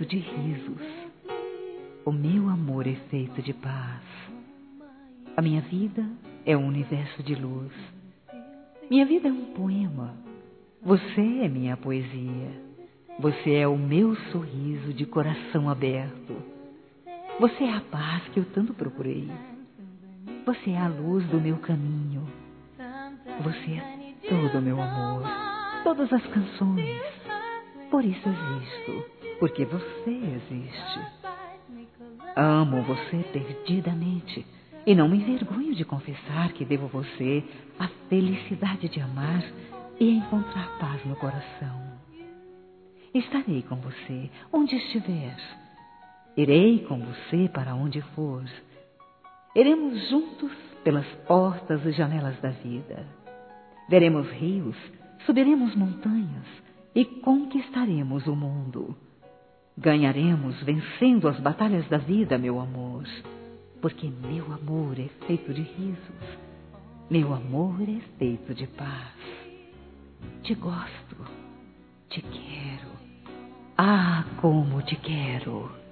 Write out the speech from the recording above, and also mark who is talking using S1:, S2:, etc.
S1: de risos. O meu amor é feito de paz. A minha vida é um universo de luz. Minha vida é um poema. Você é minha poesia. Você é o meu sorriso de coração aberto. Você é a paz que eu tanto procurei. Você é a luz do meu caminho. Você é todo o meu amor, todas as canções. Por isso existo, porque você existe. Amo você perdidamente e não me envergonho de confessar que devo a você a felicidade de amar e encontrar paz no coração. Estarei com você onde estiver. Irei com você para onde for. Iremos juntos pelas portas e janelas da vida. Veremos rios, subiremos montanhas e conquistaremos o mundo. Ganharemos vencendo as batalhas da vida, meu amor, porque meu amor é feito de risos. Meu amor é feito de paz. Te gosto, te quero. Ah, como te quero!